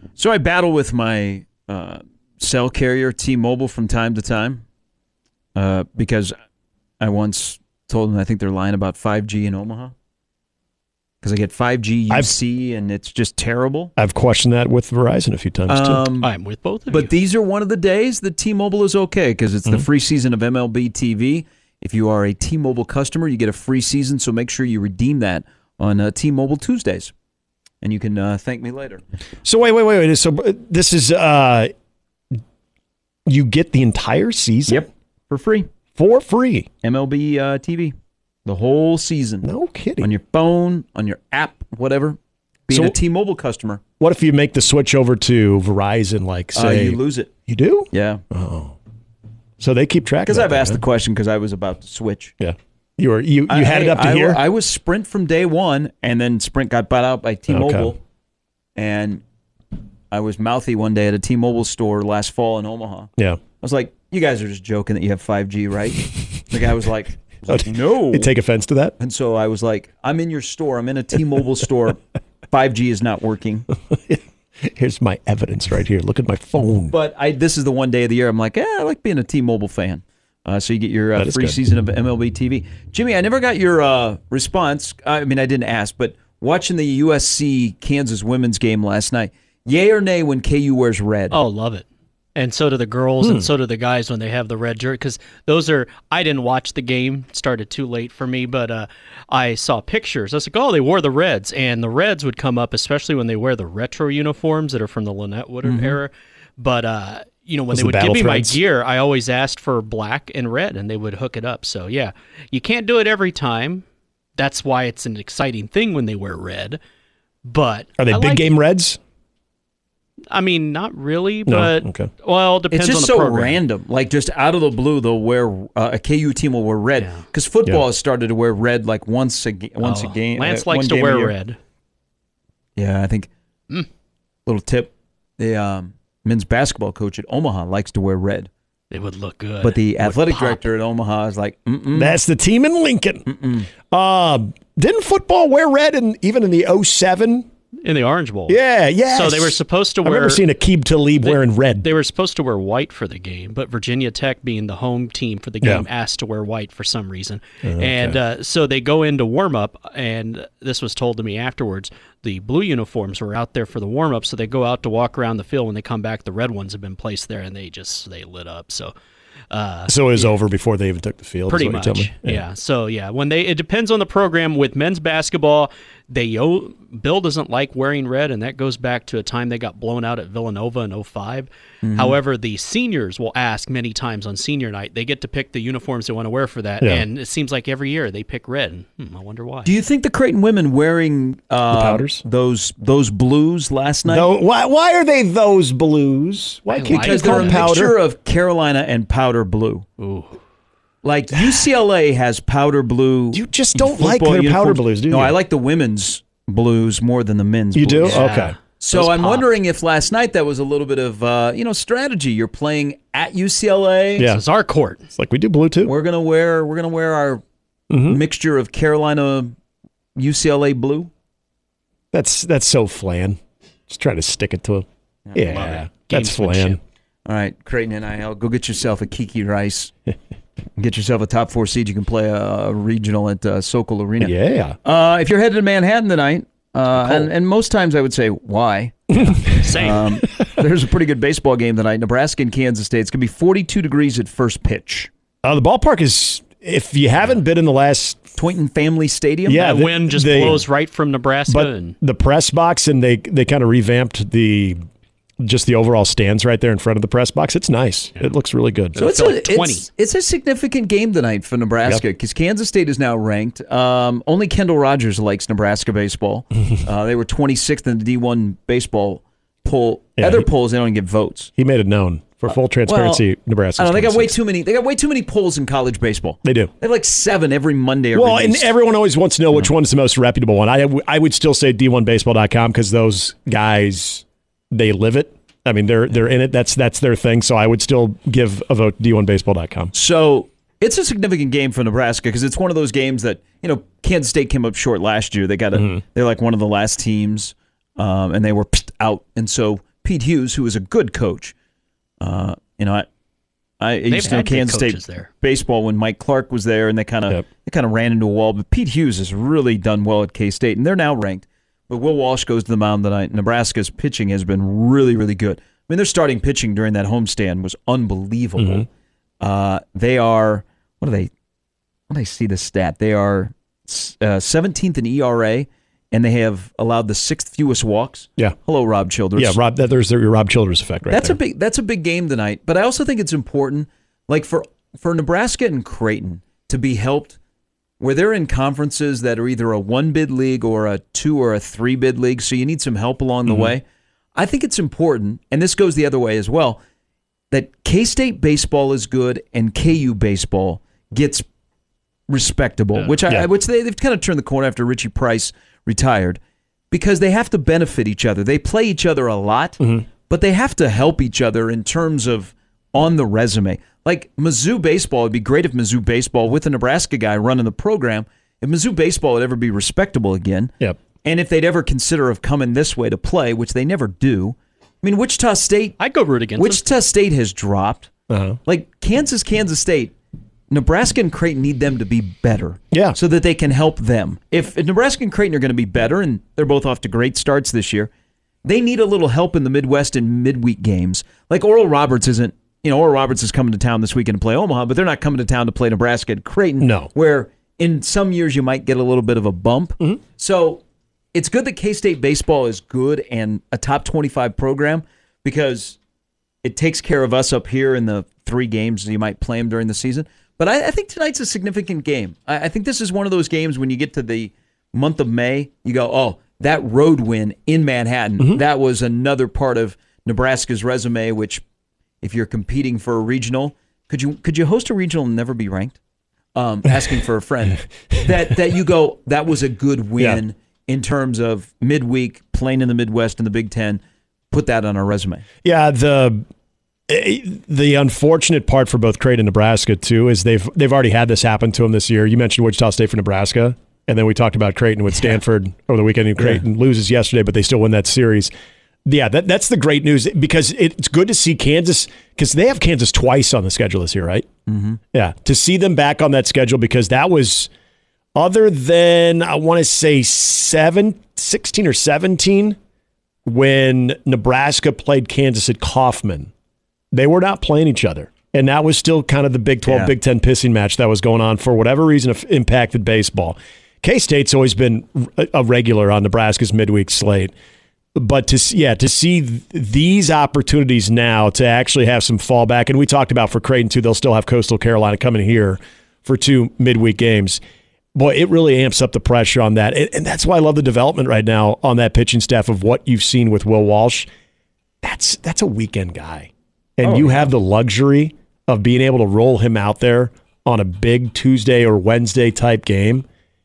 So I battle with my cell carrier, T-Mobile, from time to time because I once told them I think they're lying about 5G in Omaha because I get 5G UC and it's just terrible. I've questioned that with Verizon a few times, too. I'm with both of you. But these are one of the days that T-Mobile is okay because it's the free season of MLB TV. If you are a T-Mobile customer, you get a free season, so make sure you redeem that on T-Mobile Tuesdays. And you can thank me later. So wait. So this is you get the entire season? Yep, for free. For free. MLB TV. The whole season. No kidding. On your phone, on your app, whatever. Being a T-Mobile customer. What if you make the switch over to Verizon, like, say... you lose it. You do? Yeah. Oh. So they keep track of that. Because I've asked the question because I was about to switch. Yeah. You had it up to here? I was Sprint from day one, and then Sprint got bought out by T-Mobile. Okay. And I was mouthy one day at a T-Mobile store last fall in Omaha. Yeah. I was like, you guys are just joking that you have 5G, right? The guy was like, no. You take offense to that? And so I was like, I'm in your store. I'm in a T-Mobile store. 5G is not working. Here's my evidence right here. Look at my phone. But this is the one day of the year I'm like, I like being a T-Mobile fan. So you get your free season of MLB TV. Jimmy, I never got your response. I mean, I didn't ask, but watching the USC-Kansas women's game last night, yay or nay when KU wears red? Oh, love it. And so do the girls, and so do the guys when they have the red jersey. Because I didn't watch the game. It started too late for me, but I saw pictures. I was like, oh, they wore the reds. And the reds would come up, especially when they wear the retro uniforms that are from the Lynette Woodard era. But, when they would give me my gear, I always asked for black and red, and they would hook it up. So, yeah, you can't do it every time. That's why it's an exciting thing when they wear red. But are they big game reds? I mean, not really, but well, it depends on the program. It's just so random. Like, just out of the blue, they'll wear a KU team will wear red because football has started to wear red like once a game. Lance likes to wear red. Yeah, I think. Little tip: the men's basketball coach at Omaha likes to wear red. It would look good, but the athletic director at Omaha is like, that's the team in Lincoln. Didn't football wear red even in the 07? In the Orange Bowl. Yeah, yes. So they were supposed to wear... I've never seen Aqib Talib wearing red. They were supposed to wear white for the game, but Virginia Tech, being the home team for the game, asked to wear white for some reason. And so they go into warm-up, and this was told to me afterwards, the blue uniforms were out there for the warm-up, so they go out to walk around the field. When they come back, the red ones have been placed there, and they lit up. So it was over before they even took the field. Pretty much, yeah. So it depends on the program. With men's basketball, Bill doesn't like wearing red, and that goes back to a time they got blown out at Villanova in 05. However, the seniors will ask many times on senior night. They get to pick the uniforms they want to wear for that, and it seems like every year they pick red. I wonder why. Do you think the Creighton women wearing the powders, those blues last night? Why are they those blues? Why can't because they're a mixture of Carolina and powder blue. Ooh. Like UCLA has powder blue. You just don't like their powder blues, do you? No, I like the women's blues more than the men's blues. You do? Yeah. Okay. So I'm wondering if last night that was a little bit of strategy. You're playing at UCLA. Yeah. This is our court. It's like we do blue too. We're gonna wear our mixture of Carolina UCLA blue. That's so Flan. Just try to stick it to him. Yeah. That's Flan. All right, Creighton NIL, go get yourself a Kiki Rice. Get yourself a top 4 seed. You can play a regional at Sokol Arena. Yeah. If you're headed to Manhattan tonight, and most times I would say, why? Same. There's a pretty good baseball game tonight. Nebraska and Kansas State. It's going to be 42 degrees at first pitch. The ballpark is, if you haven't been in the last... Twinton Family Stadium? Yeah. The wind just blows right from Nebraska. But the press box, and they kind of revamped the overall stands right there in front of the press box. It's nice. It looks really good. So it's a significant game tonight for Nebraska because Kansas State is now ranked. Only Kendall Rogers likes Nebraska baseball. They were 26th in the D1 baseball poll. Other polls, they don't get votes. He made it known. For full transparency, Nebraska. I don't know, they got way too many. They got way too many polls in college baseball. They do. They have like 7 every Monday. And everyone always wants to know which one's the most reputable one. I would still say D1Baseball.com because those guys, they live it. I mean, they're in it. That's their thing. So I would still give a vote to D1Baseball.com. So it's a significant game for Nebraska because it's one of those games that Kansas State came up short last year. They got they're like one of the last teams, and they were out. And so Pete Hughes, who is a good coach. I used to know Kansas State baseball when Mike Clark was there, and they kind of ran into a wall. But Pete Hughes has really done well at K-State, and they're now ranked. But Will Walsh goes to the mound tonight. Nebraska's pitching has been really, really good. I mean, their starting pitching during that homestand was unbelievable. They are, what do I see the stat? They are 17th in ERA, and they have allowed the 6th fewest walks. Yeah. Hello, Rob Childress. Yeah, there's your Rob Childress effect right there. That's a big game tonight. But I also think it's important, like for Nebraska and Creighton to be helped where they're in conferences that are either a 1-bid league or a 2 or a 3-bid league, so you need some help along the way. I think it's important, and this goes the other way as well, that K-State baseball is good and KU baseball gets respectable, which they've kind of turned the corner after Richie Price retired, because they have to benefit each other. They play each other a lot, but they have to help each other in terms of on the resume. Like Mizzou baseball, it'd be great if Mizzou baseball, with a Nebraska guy running the program, if Mizzou baseball would ever be respectable again, and if they'd ever consider of coming this way to play, which they never do. I mean, Wichita State, I'd go root against Wichita State has dropped. Like Kansas State, Nebraska and Creighton need them to be better, so that they can help them. If Nebraska and Creighton are going to be better, and they're both off to great starts this year, they need a little help in the Midwest in midweek games. Like Oral Roberts isn't. Oral Roberts is coming to town this weekend to play Omaha, but they're not coming to town to play Nebraska and Creighton. No. Where in some years you might get a little bit of a bump. So it's good that K-State baseball is good and a top 25 program, because it takes care of us up here in the 3 games you might play them during the season. But I think tonight's a significant game. I think this is one of those games when you get to the month of May, you go, oh, that road win in Manhattan, that was another part of Nebraska's resume, which if you're competing for a regional, could you host a regional and never be ranked? Asking for a friend. that you go, that was a good win in terms of midweek, playing in the Midwest and the Big Ten. Put that on our resume. Yeah, the unfortunate part for both Creighton and Nebraska, too, is they've already had this happen to them this year. You mentioned Wichita State for Nebraska, and then we talked about Creighton with Stanford over the weekend. And Creighton loses yesterday, but they still win that series. Yeah, that's the great news, because it's good to see Kansas, because they have Kansas twice on the schedule this year, right? Yeah, to see them back on that schedule, because that was, other than, I want to say 16 or 17, when Nebraska played Kansas at Kauffman, they were not playing each other. And that was still kind of the Big 12, Big 10 pissing match that was going on for whatever reason it impacted baseball. K-State's always been a regular on Nebraska's midweek slate. But to see these opportunities now to actually have some fallback, and we talked about for Creighton too, they'll still have Coastal Carolina coming here for 2 midweek games. Boy, it really amps up the pressure on that. And that's why I love the development right now on that pitching staff of what you've seen with Will Walsh. That's a weekend guy. And you have the luxury of being able to roll him out there on a big Tuesday or Wednesday type game.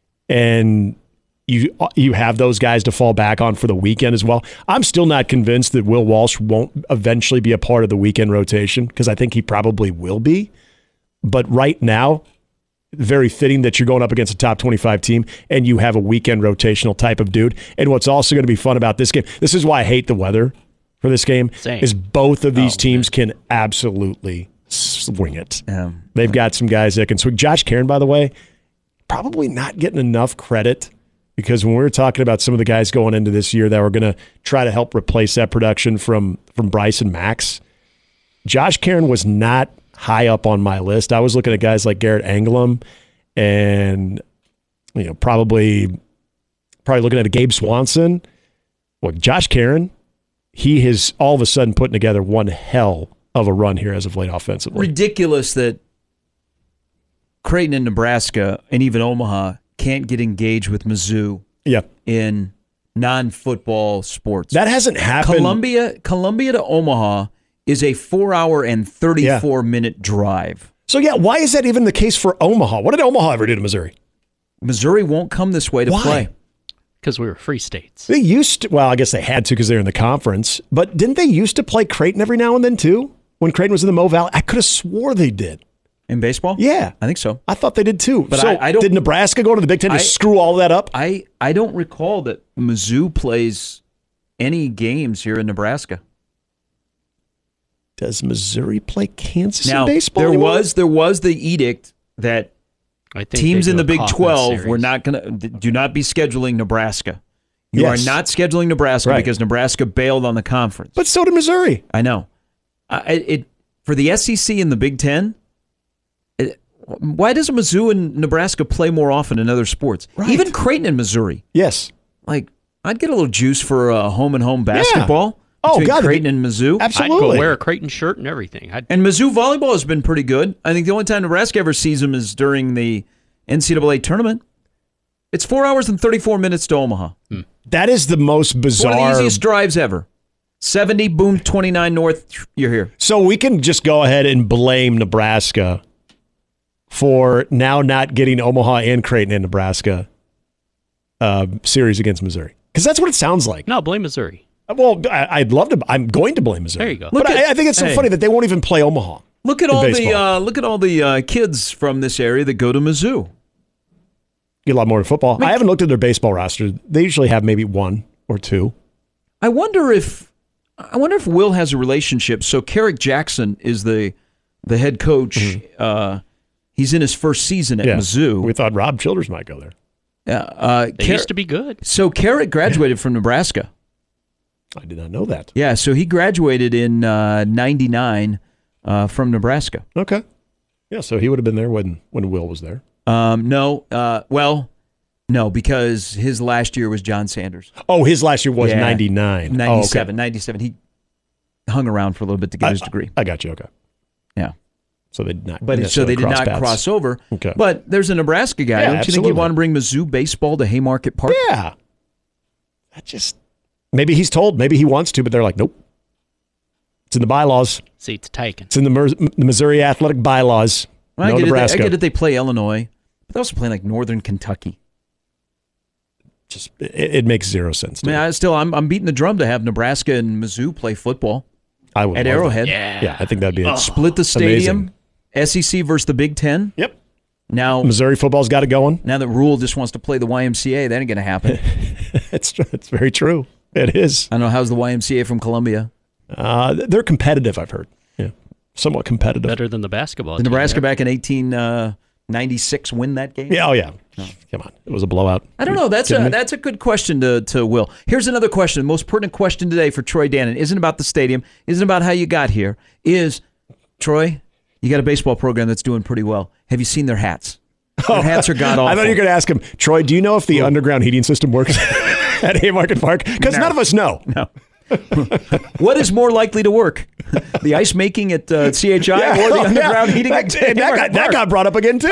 And you have those guys to fall back on for the weekend as well. I'm still not convinced that Will Walsh won't eventually be a part of the weekend rotation, because I think he probably will be. But right now, very fitting that you're going up against a top 25 team and you have a weekend rotational type of dude. And what's also going to be fun about this game, this is why I hate the weather for this game, is both of these teams can absolutely swing it. They've got some guys that can swing. Josh Caron, by the way, probably not getting enough credit, because when we were talking about some of the guys going into this year that were going to try to help replace that production from Bryce and Max, Josh Caron was not high up on my list. I was looking at guys like Garrett Anglum and probably looking at a Gabe Swanson. Well, Josh Caron, he has all of a sudden putting together one hell of a run here as of late offensively. Ridiculous that Creighton and Nebraska and even Omaha can't get engaged with Mizzou in non-football sports. That hasn't happened. Columbia to Omaha is a 4-hour and 34-minute drive. So, why is that even the case for Omaha? What did Omaha ever do to Missouri? Missouri won't come this way to play. Because we were free states. They used to, well, I guess they had to because they're in the conference, but didn't they used to play Creighton every now and then too? When Creighton was in the Mo Valley? I could have swore they did. In baseball? Yeah. I think so. I thought they did too. But so I don't, did Nebraska go to the Big Ten to screw all that up? I don't recall that Mizzou plays any games here in Nebraska. Does Missouri play Kansas Now, in baseball there anymore? was the edict that I think teams they in do the a Big Kaufman 12 series. were not going to do not be scheduling Nebraska. You Yes. are not scheduling Nebraska Right. because Nebraska bailed on the conference. But so did Missouri. I know. For the SEC and the Big Ten, why doesn't Mizzou and Nebraska play more often in other sports? Right. Even Creighton and Missouri. Yes. Like, I'd get a little juice for home and home basketball. Oh, between God. Creighton and Mizzou. Absolutely. I'd go wear a Creighton shirt and everything. And Mizzou volleyball has been pretty good. I think the only time Nebraska ever sees them is during the NCAA tournament. It's 4 hours and 34 minutes to Omaha. That is the most bizarre. One of the easiest drives ever. 70, boom, 29 north, you're here. So we can just go ahead and blame Nebraska for now not getting Omaha and Creighton in Nebraska series against Missouri. Because that's what it sounds like. No, blame Missouri. Well, I'd love to. I'm going to blame Missouri. There you go. But I think it's so Hey. funny that they won't even play Omaha. Look at in all baseball. the kids from this area that go to Mizzou. Get a lot more in football. I haven't looked at their baseball roster. They usually have maybe one or two. I wonder if Will has a relationship. So Carrick Jackson is the head coach. He's in his first season at Mizzou. We thought Rob Childers might go there. They used to be good. So Carrick graduated from Nebraska. I did not know that. Yeah, so he graduated in '99 from Nebraska. Okay. Yeah, so he would have been there when Will was there. No, because his last year was John Sanders. Oh, his last year was Yeah. 99. 97. Oh, okay. 97. He hung around for a little bit to get his degree. I got you. Okay. Yeah. So they did not. But so necessarily they did not paths. cross over. Okay. But there's a Nebraska guy. Yeah, Don't you think absolutely. you want to bring Mizzou baseball to Haymarket Park? Yeah. That just maybe he's told, maybe he wants to, but they're like, nope. It's in the bylaws. Seats taken. It's in the Missouri athletic bylaws. Well, no Nebraska. I get it. They play Illinois, but they also play like Northern Kentucky. Just it makes zero sense. To me. I'm beating the drum to have Nebraska and Mizzou play football I would at love that. Arrowhead. Yeah, I think that'd be Split the stadium. SEC versus the Big Ten. Yep. Now Missouri football's got it going. Now that Rule just wants to play the YMCA, that ain't going to happen. It's very true. It is. I don't know. How's the YMCA from Columbia? They're competitive, I've heard. Yeah, somewhat competitive. Better than the basketball. Did team Nebraska there. back in 1896 win that game? Yeah, oh yeah. Come on. It was a blowout. I don't know. That's a good question to Will. Here's another question. The most pertinent question today for Troy Dannon isn't about the stadium, isn't about how you got here. Is, Troy, you got a baseball program that's doing pretty well. Have you seen their hats? Their hats are god-awful. I thought you were going to ask him, Troy, do you know if the underground heating system works at Haymarket Park? Because none of us know. No. What is more likely to work? The ice making at CHI or the underground heating at Haymarket That Park? got brought up again, too.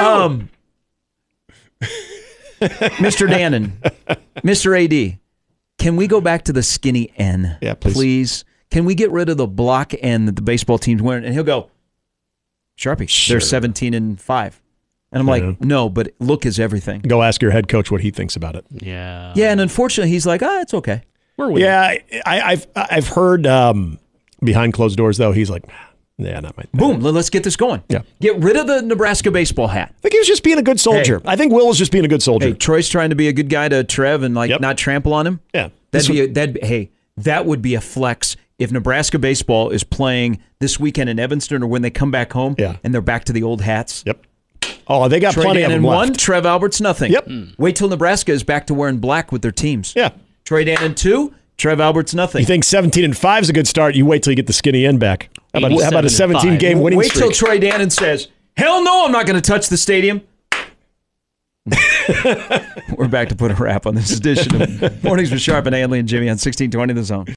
Mr. Dannon, Mr. AD, can we go back to the skinny N? Yeah, please. Can we get rid of the block N that the baseball team's wearing? And he'll go, Sharpie, Sure. they're 17-5. And I'm like, no, but look is everything. Go ask your head coach what he thinks about it. Yeah. Yeah, and unfortunately, he's like, it's okay. We're winning. Yeah, I've heard behind closed doors, though, he's like, yeah, not my thing. Boom, let's get this going. Yeah. Get rid of the Nebraska baseball hat. I think he was just being a good soldier. I think Will was just being a good soldier. Hey, Troy's trying to be a good guy to Trev and not trample on him. Yeah. That would be a flex if Nebraska baseball is playing this weekend in Evanston or when they come back home and they're back to the old hats. Yep. Oh, they got Troy plenty Dannon of them left. 1, Trev Alberts nothing. Yep. Wait till Nebraska is back to wearing black with their teams. Yeah. Troy Dannon 2, Trev Alberts nothing. You think 17-5 is a good start? You wait till you get the skinny end back. How about a 87-5. 17-game winning Wait till streak? Troy Dannon says, hell no, I'm not going to touch the stadium. We're back to put a wrap on this edition of Mornings with Sharp and Hanley and Jimmy on 1620 The Zone.